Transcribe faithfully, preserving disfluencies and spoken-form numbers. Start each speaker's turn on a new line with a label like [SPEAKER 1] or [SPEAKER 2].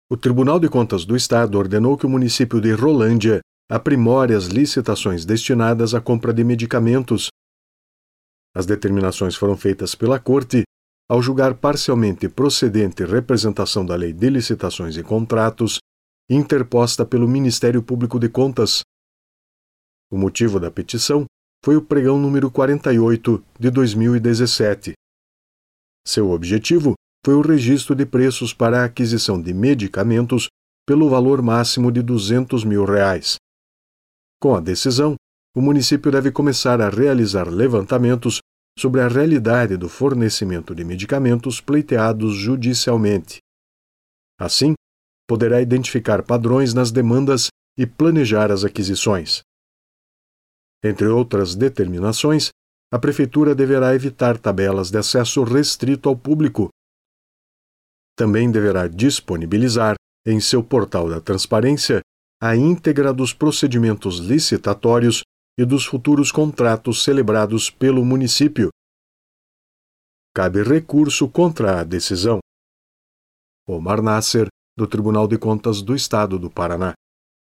[SPEAKER 1] O Tribunal de Contas do Estado ordenou que o município de Rolândia aprimore as licitações destinadas à compra de medicamentos. As determinações foram feitas pela Corte ao julgar parcialmente procedente representação da Lei de Licitações e Contratos, interposta pelo Ministério Público de Contas. O motivo da petição foi o pregão número quarenta e oito de dois mil e dezessete. Seu objetivo foi o registro de preços para a aquisição de medicamentos pelo valor máximo de duzentos mil reais. Com a decisão, o município deve começar a realizar levantamentos sobre a realidade do fornecimento de medicamentos pleiteados judicialmente. Assim, poderá identificar padrões nas demandas e planejar as aquisições. Entre outras determinações, a Prefeitura deverá evitar tabelas de acesso restrito ao público. Também deverá disponibilizar, em seu portal da transparência, a íntegra dos procedimentos licitatórios e dos futuros contratos celebrados pelo município. Cabe recurso contra a decisão. Omar Nasser, do Tribunal de Contas do Estado do Paraná.